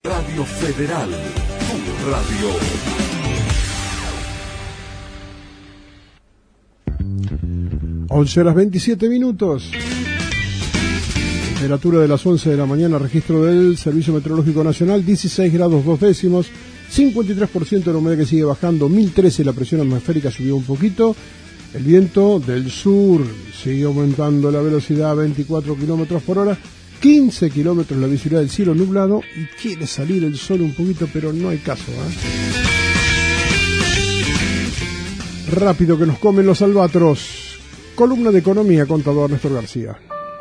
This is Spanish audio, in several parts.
Radio Federal, tu radio. 11:27. Temperatura de las 11 de la mañana, registro del Servicio Meteorológico Nacional, 16 grados 2 décimos, 53% de la humedad que sigue bajando, 1013 la presión atmosférica subió un poquito, el viento del sur sigue aumentando la velocidad a 24 kilómetros por hora, 15 kilómetros la visibilidad del cielo nublado y quiere salir el sol un poquito, pero no hay caso, Rápido que nos comen los albatros. Columna de economía, contador Néstor García.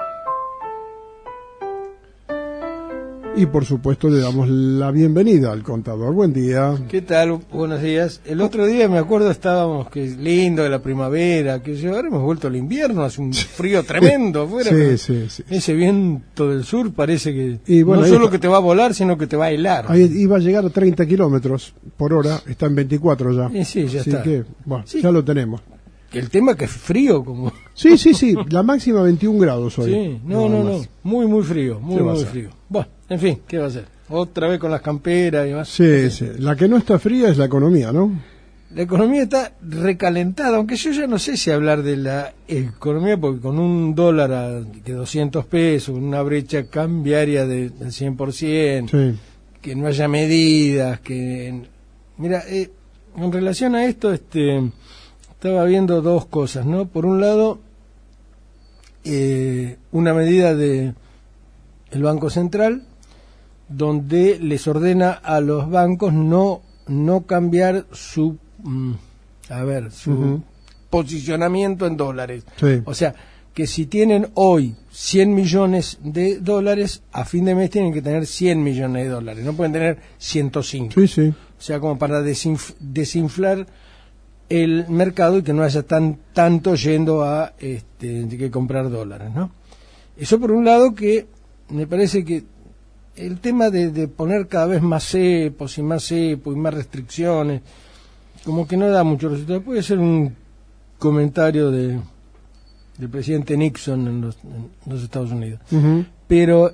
Y por supuesto le damos la bienvenida al contador. Buen día. ¿Qué tal? Buenos días. El otro día me acuerdo estábamos, que es lindo de la primavera, que ahora hemos vuelto al invierno, hace un frío tremendo afuera. Sí. Ese viento del sur parece que y bueno, no solo que te va a volar, sino que te va a helar. Ahí iba a llegar a 30 kilómetros por hora, está en 24 ya. Sí, ya así está. Que, bueno, sí. Ya lo tenemos. El tema que es frío, como... Sí, la máxima 21 grados hoy. Sí, no. Muy frío, muy frío. Bueno, en fin, ¿qué va a hacer? Otra vez con las camperas y demás. Sí. La que no está fría es la economía, ¿no? La economía está recalentada, aunque yo ya no sé si hablar de la economía, porque con un dólar de 200 pesos, una brecha cambiaria del 100%, sí. Que no haya medidas, que... Mira, en relación a esto, estaba viendo dos cosas, ¿no? Por un lado, una medida de el Banco Central, donde les ordena a los bancos no cambiar su posicionamiento en dólares. Sí. O sea, que si tienen hoy 100 millones de dólares, a fin de mes tienen que tener 100 millones de dólares, no pueden tener 105. Sí. O sea, como para desinflar el mercado y que no haya tanto yendo a que comprar dólares, ¿no? Eso por un lado, que me parece que el tema de poner cada vez más cepos y más restricciones, como que no da mucho resultado. Puede ser un comentario del presidente Nixon en los Estados Unidos. Uh-huh. Pero,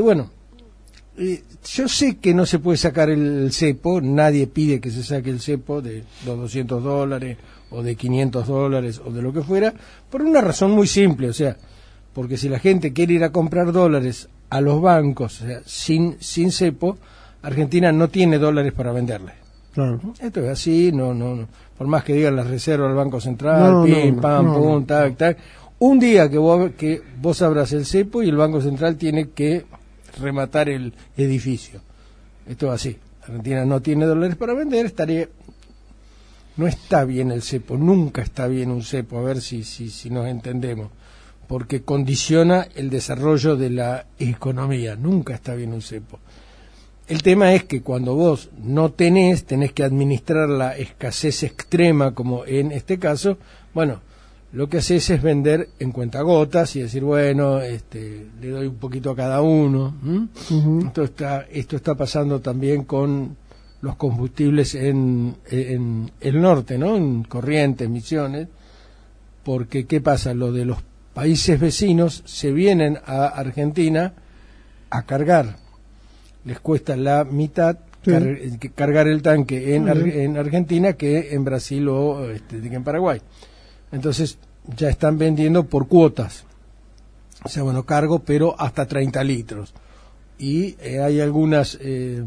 yo sé que no se puede sacar el cepo, nadie pide que se saque el cepo de los $200 o de $500 o de lo que fuera, por una razón muy simple, o sea, porque si la gente quiere ir a comprar dólares a los bancos, o sea, sin cepo, Argentina no tiene dólares para venderles. Claro. Esto es así, no, por más que digan las reservas del Banco Central, pum, tac. Un día que vos abras el cepo y el Banco Central tiene que rematar el edificio. Esto es así. Argentina no tiene dólares para vender, no está bien el cepo, nunca está bien un cepo, a ver si nos entendemos, porque condiciona el desarrollo de la economía, nunca está bien un cepo. El tema es que cuando vos no tenés que administrar la escasez extrema, como en este caso, bueno, lo que haces es vender en cuentagotas y decir, bueno, le doy un poquito a cada uno. Uh-huh. Esto está pasando también con los combustibles en el norte, ¿no? En Corrientes, Misiones, porque ¿qué pasa? Lo de los países vecinos se vienen a Argentina a cargar. Les cuesta la mitad cargar el tanque en Argentina que en Brasil o en Paraguay. Entonces ya están vendiendo por cuotas. O sea, bueno, cargo, pero hasta 30 litros. Y hay algunas de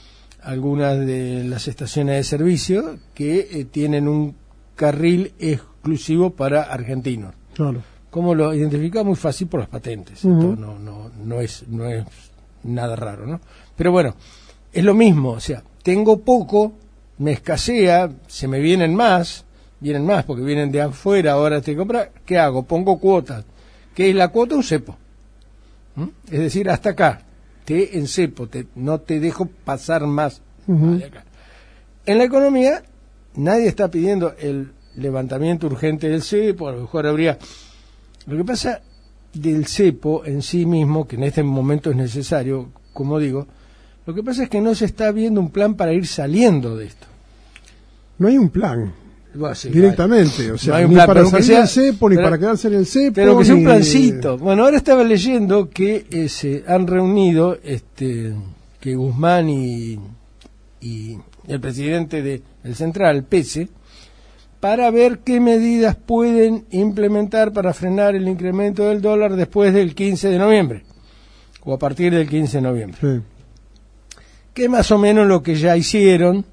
las estaciones de servicio que tienen un carril exclusivo para argentinos. Claro. ¿Cómo lo identifica? Muy fácil, por las patentes. Uh-huh. Esto no es nada raro, ¿no? Pero bueno, es lo mismo. O sea, tengo poco, me escasea, se me vienen más porque vienen de afuera, ahora te compra, ¿qué hago? Pongo cuotas. ¿Qué es la cuota? Un cepo. Es decir, hasta acá, te encepo, no te dejo pasar más. Uh-huh. De acá. En la economía, nadie está pidiendo el levantamiento urgente del cepo, a lo mejor habría... Lo que pasa del cepo en sí mismo, que en este momento es necesario, como digo, lo que pasa es que no se está viendo un plan para ir saliendo de esto. No hay un plan. Bueno, sí, directamente, o sea, no hay un ni plan, para pero salir sea, del cepo, ni para quedarse en el cepo. Pero que sea un plancito. Bueno, ahora estaba leyendo que se han reunido Guzmán y el presidente del Central, Pese, para ver qué medidas pueden implementar para frenar el incremento del dólar después del 15 de noviembre, o a partir del 15 de noviembre. Sí. Que más o menos lo que ya hicieron,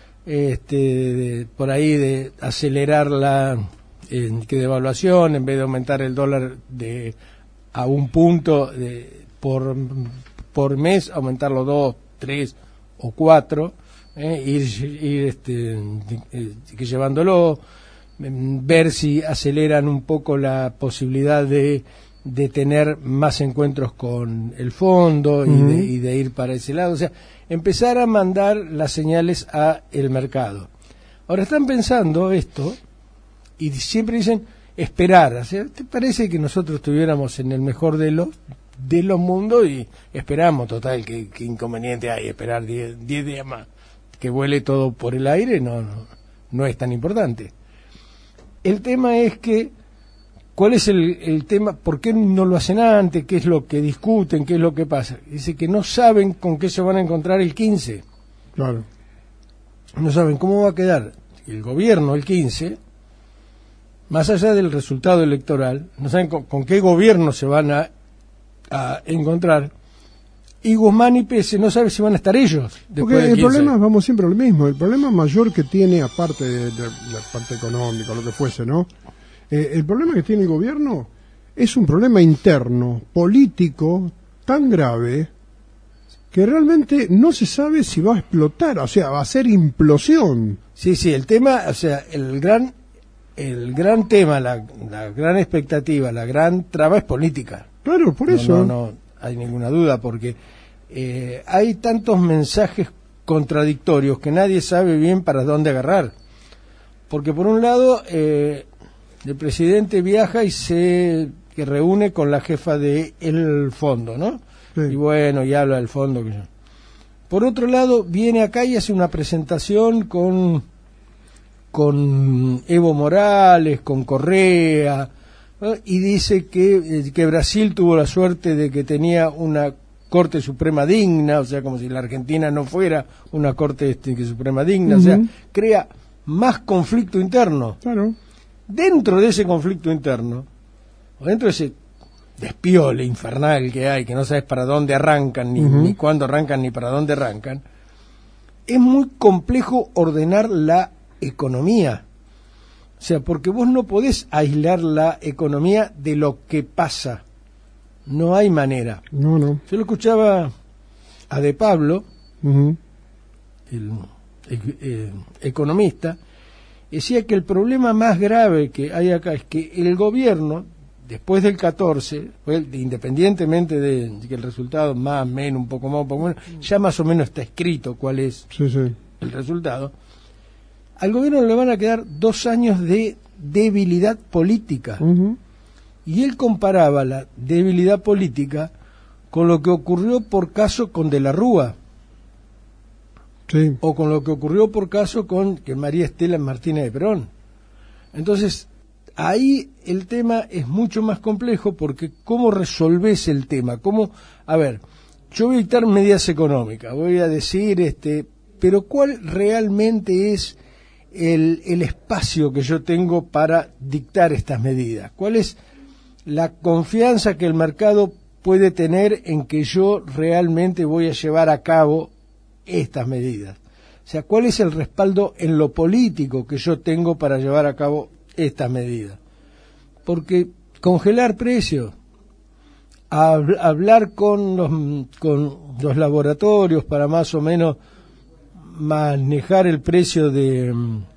por ahí de acelerar la devaluación, en vez de aumentar el dólar a un punto por mes, aumentarlo 2, 3 o 4, ir llevándolo, ver si aceleran un poco la posibilidad de tener más encuentros con el fondo y de ir para ese lado, o sea, empezar a mandar las señales a el mercado. Ahora están pensando esto y siempre dicen esperar, o sea, ¿te parece que nosotros estuviéramos en el mejor de los mundos y esperamos, total, qué inconveniente hay esperar 10 días más, que vuele todo por el aire? No es tan importante. El tema es que ¿cuál es el tema? ¿Por qué no lo hacen antes? ¿Qué es lo que discuten? ¿Qué es lo que pasa? Dice que no saben con qué se van a encontrar el 15. Claro. No saben cómo va a quedar el gobierno el 15, más allá del resultado electoral. No saben con qué gobierno se van a encontrar. Y Guzmán y Pese no saben si van a estar ellos. Porque el problema, vamos siempre a lo mismo, el problema mayor que tiene, aparte de la parte económica, lo que fuese, ¿no? El problema que tiene el gobierno es un problema interno, político, tan grave, que realmente no se sabe si va a explotar, o sea, va a ser implosión. Sí, el tema, o sea, el gran tema, la gran expectativa, la gran traba es política. Claro, por eso. No hay ninguna duda, porque hay tantos mensajes contradictorios que nadie sabe bien para dónde agarrar. Porque por un lado, el presidente viaja y se reúne con la jefa del fondo, ¿no? Sí. Y bueno, y habla del fondo. Por otro lado, viene acá y hace una presentación con Evo Morales, con Correa, ¿no? Y dice que Brasil tuvo la suerte de que tenía una Corte Suprema digna, o sea, como si la Argentina no fuera una Corte Suprema digna, o sea, crea más conflicto interno. Claro. Dentro de ese conflicto interno, o dentro de ese despiole infernal que hay, que no sabes para dónde arrancan, ni cuándo arrancan, ni para dónde arrancan, es muy complejo ordenar la economía. O sea, porque vos no podés aislar la economía de lo que pasa. No hay manera. No. Yo lo escuchaba a De Pablo, el economista, decía que el problema más grave que hay acá es que el gobierno, después del 14, independientemente de que el resultado más, menos, un poco más, ya más o menos está escrito cuál es el resultado, al gobierno le van a quedar 2 años de debilidad política. Y él comparaba la debilidad política con lo que ocurrió por caso con De la Rúa. Sí. O con lo que ocurrió por caso con María Estela Martínez de Perón. Entonces, ahí el tema es mucho más complejo, porque ¿cómo resolvés el tema? A ver, yo voy a dictar medidas económicas, voy a decir, pero ¿cuál realmente es el espacio que yo tengo para dictar estas medidas? ¿Cuál es la confianza que el mercado puede tener en que yo realmente voy a llevar a cabo estas medidas? O sea, ¿cuál es el respaldo en lo político que yo tengo para llevar a cabo estas medidas? Porque congelar precios, hablar con los laboratorios para más o menos manejar el precio de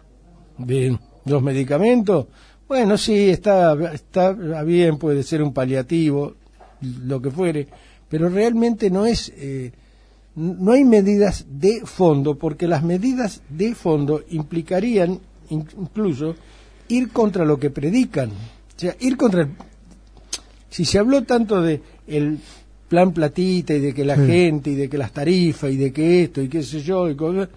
los medicamentos, bueno, sí, está bien, puede ser un paliativo, lo que fuere, pero realmente no es... no hay medidas de fondo, porque las medidas de fondo implicarían incluso ir contra lo que predican. O sea, ir contra si se habló tanto de el plan platita y de que la gente y de que las tarifas y de que esto y qué sé yo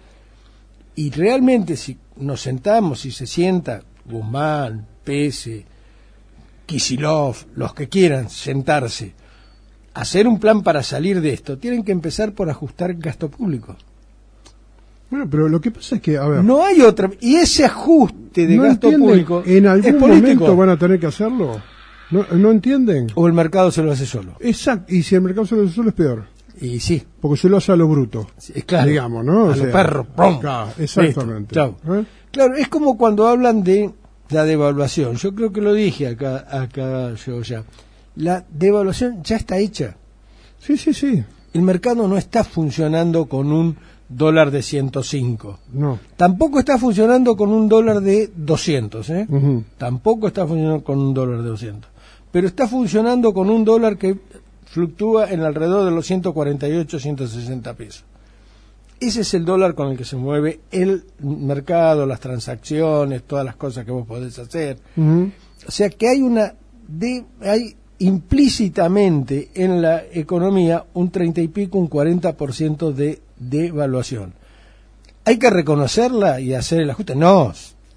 y realmente si nos sentamos y se sienta Guzmán, Pese, Kicillof, los que quieran sentarse hacer un plan para salir de esto, tienen que empezar por ajustar gasto público. Bueno, pero lo que pasa es que, a ver... No hay otra... Y ese ajuste de gasto público ¿en algún momento van a tener que hacerlo? ¿No entienden? O el mercado se lo hace solo. Exacto, y si el mercado se lo hace solo es peor. Y sí. Porque se lo hace a lo bruto. Sí, claro. Digamos, ¿no? A los perros. ¡Pum! Claro, exactamente. Claro, es como cuando hablan de la devaluación. Yo creo que lo dije acá yo ya. La devaluación ya está hecha. Sí. El mercado no está funcionando con un dólar de 105. No. Tampoco está funcionando con un dólar de 200, ¿eh? Uh-huh. Tampoco está funcionando con un dólar de 200. Pero está funcionando con un dólar que fluctúa en alrededor de los 148, 160 pesos. Ese es el dólar con el que se mueve el mercado, las transacciones, todas las cosas que vos podés hacer. Uh-huh. O sea que hay implícitamente en la economía un 30 y pico, un 40% de devaluación. ¿Hay que reconocerla y hacer el ajuste? No,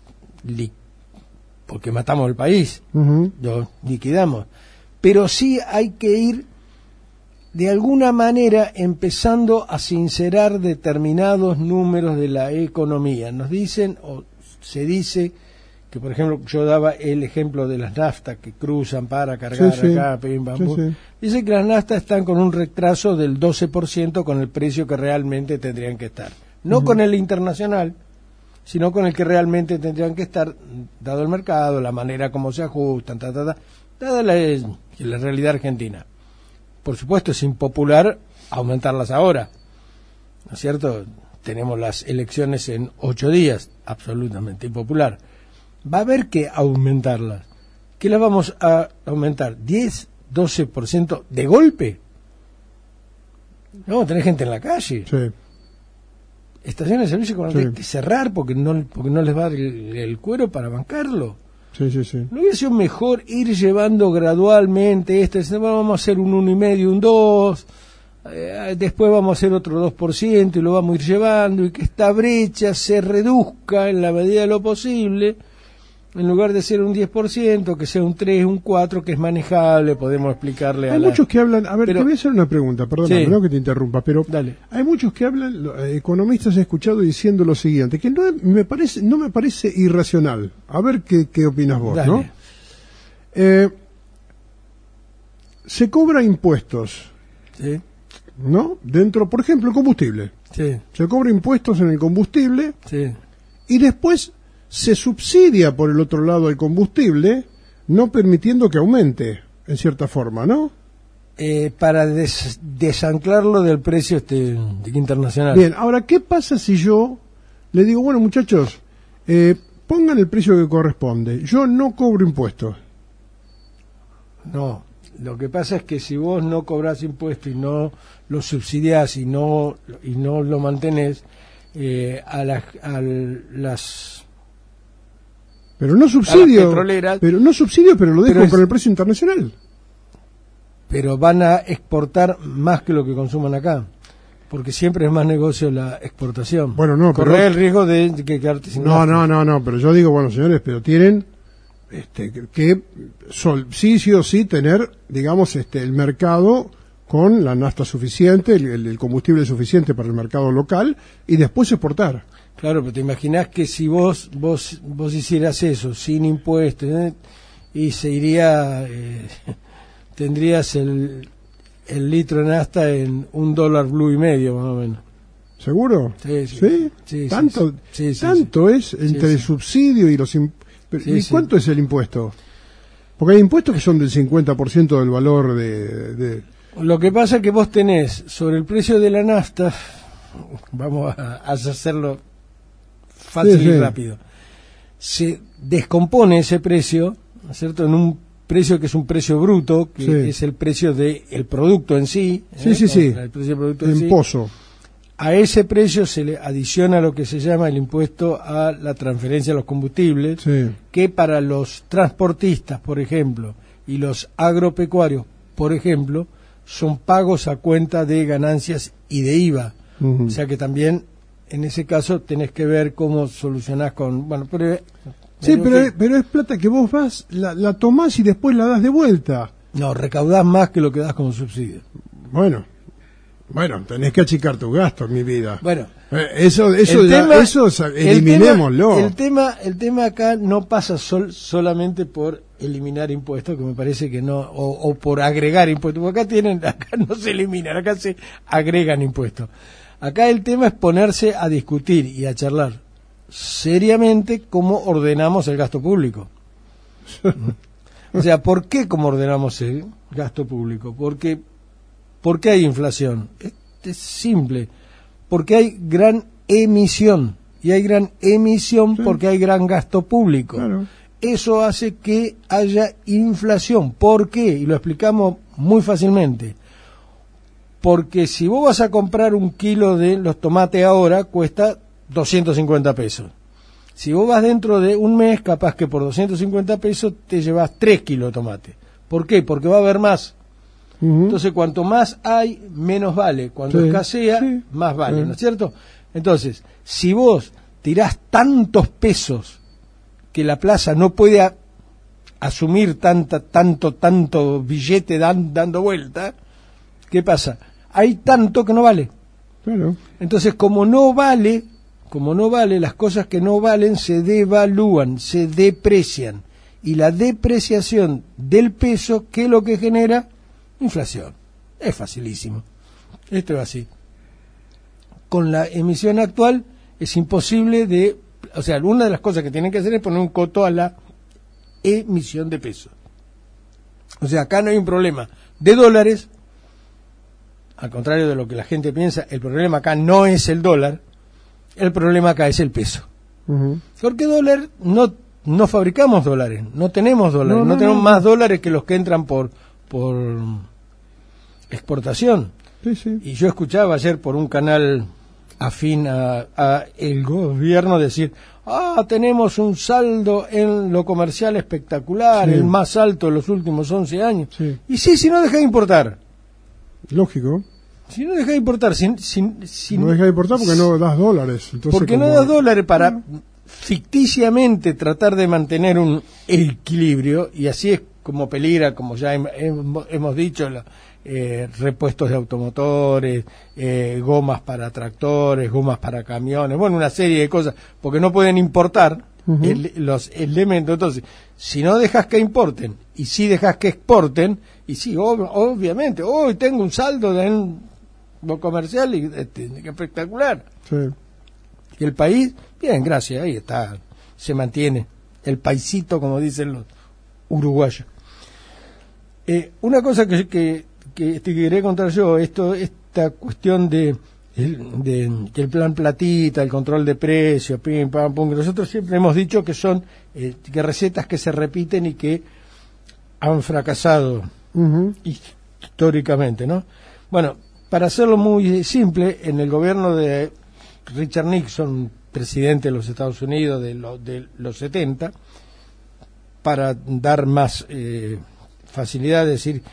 porque matamos el país, uh-huh. Lo liquidamos. Pero sí hay que ir de alguna manera empezando a sincerar determinados números de la economía. Nos dicen, o se dice, que por ejemplo yo daba el ejemplo de las naftas que cruzan para cargar acá, pim, pam, pum. Sí. Dice que las naftas están con un retraso del 12% con el precio que realmente tendrían que estar. No Uh-huh. con el internacional, sino con el que realmente tendrían que estar, dado el mercado, la manera como se ajustan, dada la realidad argentina. Por supuesto es impopular aumentarlas ahora, ¿no es cierto? Tenemos las elecciones en 8 días, absolutamente impopular. Va a haber que aumentarlas. ¿Qué las vamos a aumentar? ¿10, 12% de golpe? No, tenés gente en la calle. Sí. Estaciones de servicio con hay que cerrar porque no les va a dar el cuero para bancarlo. Sí. ¿No hubiera sido mejor ir llevando gradualmente vamos a hacer un 1,5, un 2, después vamos a hacer otro 2% y lo vamos a ir llevando y que esta brecha se reduzca en la medida de lo posible, en lugar de ser un 10%, que sea un 3, un 4, que es manejable, podemos explicarle a muchos que hablan, a ver, pero, te voy a hacer una pregunta, perdóname, no que te interrumpa, pero dale. Hay muchos que hablan, economistas he escuchado diciendo lo siguiente, que no me parece irracional. A ver qué opinas vos, Dale. ¿no? Se cobra impuestos, Sí. ¿no? Dentro, por ejemplo, el combustible. Sí. Se cobra impuestos en el combustible Sí. y después se subsidia por el otro lado el combustible, no permitiendo que aumente, en cierta forma, ¿no? Para desanclarlo del precio internacional. Bien, ahora, ¿qué pasa si yo le digo, bueno, muchachos, pongan el precio que corresponde, yo no cobro impuestos? No, lo que pasa es que si vos no cobrás impuestos y no lo subsidiás y no lo mantenés, a las Pero no subsidio, petroleras, pero lo dejo con el precio internacional. Pero van a exportar más que lo que consuman acá, porque siempre es más negocio la exportación. Bueno, no, correr el riesgo de que quedarte sin No, nafta. no, pero yo digo, bueno, señores, pero tienen que sí o sí tener, digamos, el mercado con la nafta suficiente, el combustible suficiente para el mercado local y después exportar. Claro, pero te imaginás que si vos hicieras eso sin impuestos, y se iría, tendrías el litro de nafta en $1.5 $1 más o menos. ¿Seguro? Sí. ¿Tanto, sí. tanto es entre el subsidio y los impuestos? ¿Y cuánto es el impuesto? Porque hay impuestos que son del 50% del valor de... Lo que pasa es que vos tenés sobre el precio de la nafta, vamos a hacerlo fácil y rápido, se descompone ese precio, ¿no es cierto?, en un precio que es un precio bruto, que es el precio del producto en sí. Sí. El precio del producto en sí. Pozo. A ese precio se le adiciona lo que se llama el impuesto a la transferencia de los combustibles, que para los transportistas, por ejemplo, y los agropecuarios, por ejemplo, son pagos a cuenta de ganancias y de IVA. Uh-huh. O sea que también, en ese caso, tenés que ver cómo solucionás con... Bueno, pero... Sí, pero es plata que vos vas, la tomás y después la das de vuelta. No, recaudás más que lo que das como subsidio. Bueno, tenés que achicar tus gastos, mi vida. Bueno, eso eliminémoslo. El tema acá no pasa solamente por eliminar impuestos, que me parece que no, o por agregar impuestos, porque acá no se eliminan, acá se agregan impuestos. Acá el tema es ponerse a discutir y a charlar seriamente cómo ordenamos el gasto público. O sea, ¿por qué cómo ordenamos el gasto público? ¿Por qué hay inflación? Es simple, porque hay gran emisión, y hay gran emisión porque hay gran gasto público. Claro. Eso hace que haya inflación. ¿Por qué? Y lo explicamos muy fácilmente. Porque si vos vas a comprar un kilo de los tomates ahora, cuesta 250 pesos. Si vos vas dentro de un mes, capaz que por 250 pesos te llevas 3 kilos de tomate. ¿Por qué? Porque va a haber más. Entonces, cuanto más hay, menos vale. Cuando escasea, más vale, ¿no es cierto? Entonces, si vos tirás tantos pesos que la plaza no puede asumir tanto billete dando vuelta, ¿qué pasa? Hay tanto que no vale. Claro. Entonces, como no vale, las cosas que no valen se devalúan, se deprecian. Y la depreciación del peso, ¿qué es lo que genera? Inflación. Es facilísimo. Esto es así. Con la emisión actual es imposible o sea, una de las cosas que tienen que hacer es poner un coto a la emisión de pesos. O sea, acá no hay un problema de dólares, al contrario de lo que la gente piensa, el problema acá no es el dólar, el problema acá es el peso. Porque dólar, no fabricamos dólares, no tenemos dólares, no tenemos más dólares que los que entran por exportación. Sí. Y yo escuchaba ayer por un canal afín a el gobierno decir, tenemos un saldo en lo comercial espectacular, el más alto de los últimos 11 años. Sí. Y si no deja de importar. Lógico. Si no deja de importar, no deja de importar porque no das dólares. Entonces, porque no das dólares para ficticiamente tratar de mantener un equilibrio, y así es como peligra, como ya hemos dicho, repuestos de automotores, gomas para tractores, gomas para camiones, bueno, una serie de cosas, porque no pueden importar los elementos. Entonces, si no dejas que importen y si dejas que exporten, y sí, obviamente, hoy tengo un saldo en lo comercial y espectacular. Sí. Y el país, bien, gracias, ahí está, se mantiene el paisito, como dicen los uruguayos. Una cosa que te quería contar yo, esta cuestión del plan platita, el control de precios, pim, pam, pum, que nosotros siempre hemos dicho que son que recetas que se repiten y que han fracasado históricamente, ¿no? Bueno, para hacerlo muy simple, en el gobierno de Richard Nixon, presidente de los Estados Unidos de los 70, para dar más facilidad, es decir,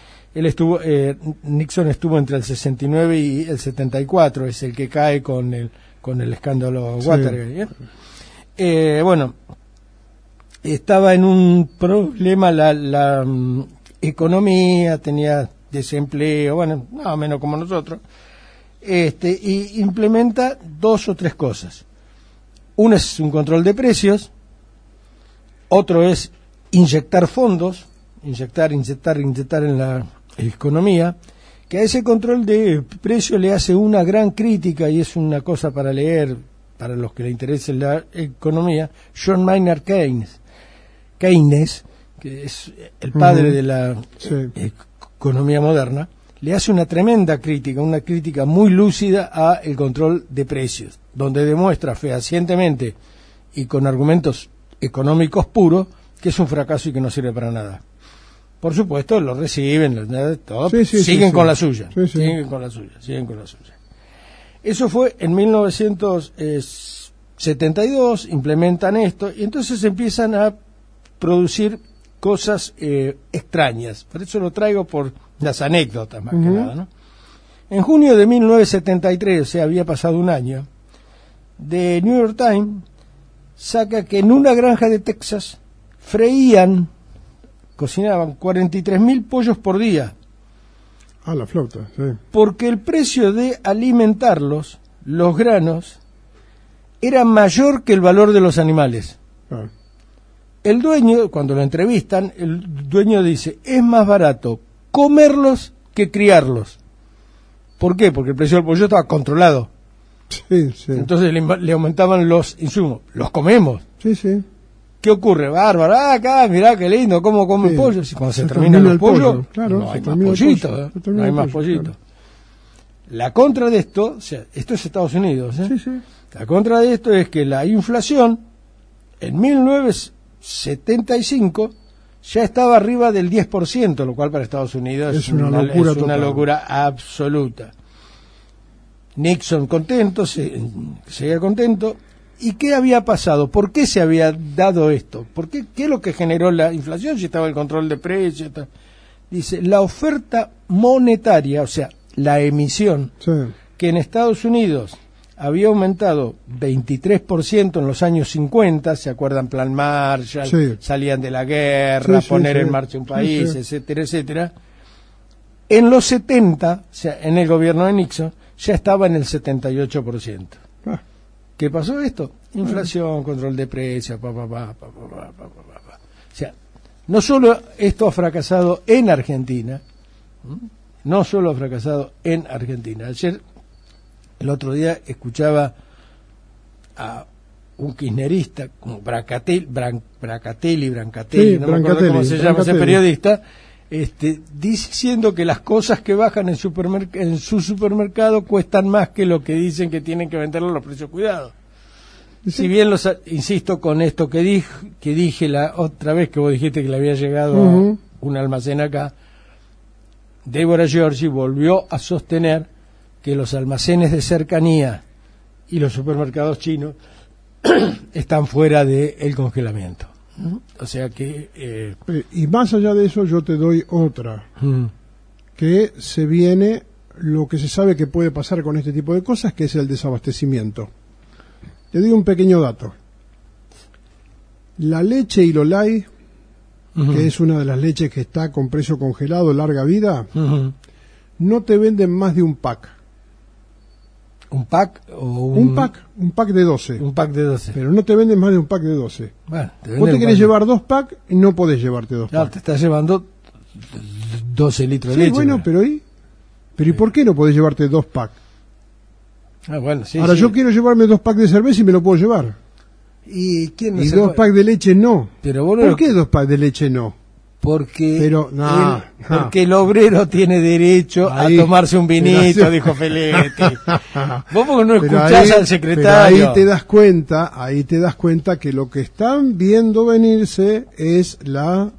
Nixon estuvo entre el 69 y el 74, es el que cae con el escándalo Watergate. Bueno, estaba en un problema la economía, tenía desempleo, bueno, más o menos como nosotros, y implementa 2 o 3 cosas. Uno es un control de precios, otro es inyectar fondos, inyectar en la economía, que a ese control de precios le hace una gran crítica, y es una cosa para leer, para los que le interese la economía, John Maynard Keynes, que es el padre de la economía moderna, le hace una tremenda crítica, una crítica muy lúcida a el control de precios, donde demuestra fehacientemente y con argumentos económicos puros que es un fracaso y que no sirve para nada. Por supuesto, lo reciben, siguen con la suya. Siguen con la suya. Eso fue en 1972, implementan esto, y entonces empiezan a producir cosas extrañas. Por eso lo traigo por las anécdotas, más que nada, ¿no? En junio de 1973, o sea, había pasado un año, The New York Times saca que en una granja de Texas freían cocinaban 43.000 pollos por día. Ah, la flauta, sí. Porque el precio de alimentarlos, los granos, era mayor que el valor de los animales. Ah. El dueño, cuando lo entrevistan, el dueño dice, es más barato comerlos que criarlos. ¿Por qué? Porque el precio del pollo estaba controlado. Sí, sí. Entonces le aumentaban los insumos. Los comemos. Sí, sí. ¿Qué ocurre? Bárbaro, acá, mirá qué lindo, cómo come Sí. pollo. Si cuando se termina el pollo, claro, no hay más termina el pollito, pollo, se no termina hay el más pollo, pollito. claro. La contra de esto, o sea, esto es Estados Unidos, Sí, sí. La contra de esto es que la inflación en 1975 ya estaba arriba del 10%, lo cual para Estados Unidos es una locura total. Locura absoluta. Nixon contento, seguía contento. ¿Y qué había pasado? ¿Por qué se había dado esto? ¿Qué es lo que generó la inflación? Si estaba el control de precios. Dice, la oferta monetaria, o sea, la emisión, Sí. que en Estados Unidos había aumentado 23% en los años 50, ¿se acuerdan? Plan Marshall, Sí. salían de la guerra, Sí, sí, poner sí. en marcha un país, Sí, sí. etcétera, etcétera. En los 70, o sea, en el gobierno de Nixon, ya estaba en el 78%. Ah. ¿Qué pasó esto? Inflación, control de precios, O sea, no solo esto ha fracasado en Argentina, no solo ha fracasado en Argentina. Ayer, el otro día, escuchaba a un kirchnerista, como Brancatelli, Sí, no me acuerdo Brancatelli, cómo se llama ese Brancatelli. periodista, diciendo que las cosas que bajan en su supermercado cuestan más que lo que dicen que tienen que venderlo a los precios cuidados. Sí. Si bien insisto con esto que dije la otra vez que vos dijiste que le había llegado Ujú. un almacén acá, Débora Giorgi volvió a sostener que los almacenes de cercanía y los supermercados chinos están fuera del congelamiento. O sea que... Y más allá de eso, yo te doy otra. Que se viene lo que se sabe que puede pasar con este tipo de cosas, que es el desabastecimiento. Te doy un pequeño dato. La leche Ilolai, que es una de las leches que está con precio congelado, larga vida, no te venden más de un pack. ¿Un pack o Un pack de 12. Un pack de 12. Pero no te venden más de un pack de 12. Bueno, Vos te querés llevar 2 packs y no podés llevarte 2 No, packs. te estás llevando 12 litros Sí, de leche. bueno, ¿no? pero ¿y por qué no podés llevarte 2 packs? Bueno, sí, Ahora sí. yo quiero llevarme 2 packs de cerveza y me lo puedo llevar. ¿Y quién no Y se 2 puede? packs de leche no. Pero vos no ¿Por lo- qué 2 packs de leche no? Porque, Pero, no. porque el obrero tiene derecho Ahí, a tomarse un vinito, pero- dijo Feletti. Vos porque no Pero escuchás ahí- al secretario. Pero ahí te das cuenta que lo que están viendo venirse es la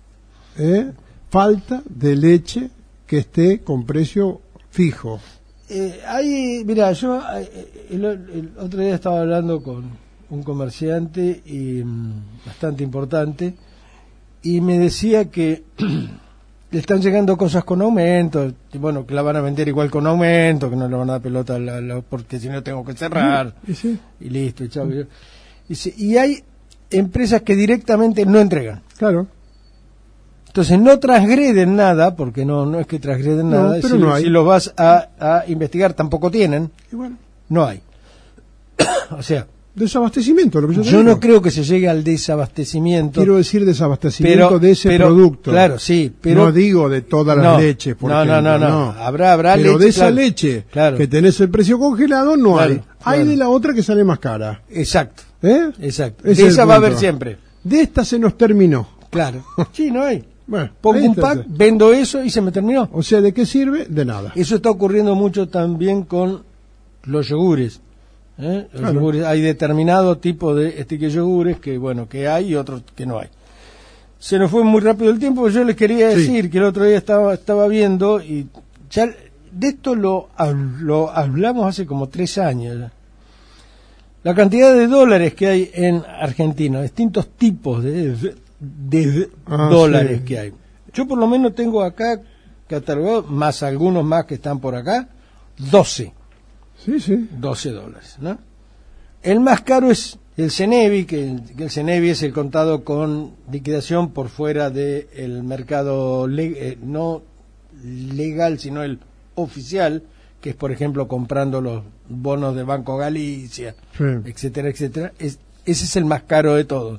falta de leche que esté con precio fijo. Mira, yo el otro día estaba hablando con un comerciante bastante importante y me decía que le están llegando cosas con aumento, y bueno, que la van a vender igual con aumento, que no le van a dar pelota porque si no tengo que cerrar ¿Y sí? y listo, y chao. Dice, y hay empresas que directamente no entregan. Claro. Entonces no transgreden nada, porque no es que transgreden No, nada, pero si, no hay. si lo vas a investigar tampoco tienen, Y bueno, no hay. O sea, desabastecimiento, lo que yo te yo no digo. creo que se llegue al desabastecimiento. Quiero decir desabastecimiento de ese pero, producto. Claro, sí, pero no digo de todas las no, leches, por no, ejemplo, no. Habrá pero leche, de esa claro. leche Claro. que tenés el precio congelado no Claro, hay. Hay claro. de la otra que sale más cara. Exacto, ¿Eh? exacto. Ese De es esa el va a punto. haber siempre. De esta se nos terminó. Claro. Sí, no hay. Bueno, Pongo ahí un está. pack, vendo eso y se me terminó. O sea, ¿de qué sirve? De nada. Eso está ocurriendo mucho también con los yogures. Los Claro. yogures. Hay determinado tipo de sticker yogures que, bueno, que hay y otros que no hay. Se nos fue muy rápido el tiempo. Yo les quería Sí. decir que el otro día estaba viendo y ya de esto lo hablamos hace como 3 años. Ya. La cantidad de dólares que hay en Argentina, distintos tipos de dólares sí. que hay. Yo por lo menos tengo acá catalogado, más algunos más que están por acá, 12 Sí, sí. $12, ¿no? El más caro es El CENEVI, que el CENEVI es el contado con liquidación por fuera del mercado no legal, sino el oficial, que es, por ejemplo, comprando los bonos del Banco Galicia, sí, etcétera, etcétera. Ese es el más caro de todos.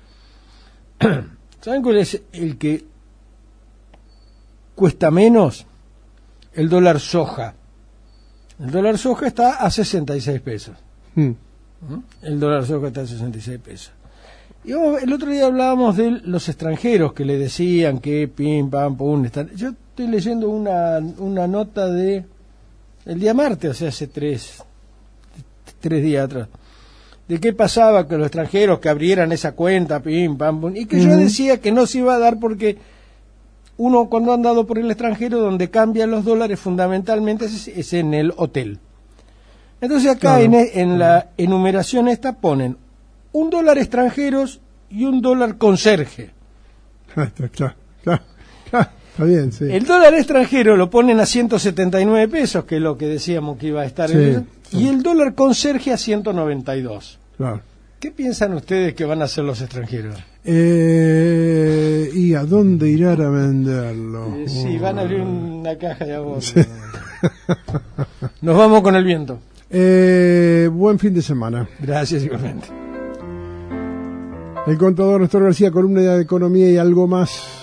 ¿Saben cuál es el que cuesta menos? El dólar soja. El dólar soja está a 66 pesos. El dólar soja está a 66 pesos. Y el otro día hablábamos de los extranjeros que le decían que pim, pam, pum, están. Yo estoy leyendo una nota de el día martes, o sea, hace tres días atrás, de qué pasaba con los extranjeros que abrieran esa cuenta, pim, pam, pum, y que yo decía que no se iba a dar porque uno cuando ha andado por el extranjero, donde cambian los dólares fundamentalmente es en el hotel. Entonces acá en la enumeración esta ponen $1 extranjeros y $1 conserje. Claro, está bien, sí. El dólar extranjero lo ponen a 179 pesos, que es lo que decíamos que iba a estar, sí, y el dólar conserje a 192. Claro. ¿Qué piensan ustedes que van a hacer los extranjeros? ¿Y a dónde irán a venderlo? Sí, van a abrir una caja de ahorro. Sí. Nos vamos con el viento. Buen fin de semana. Gracias, igualmente. El contador Néstor García, columna de economía y algo más.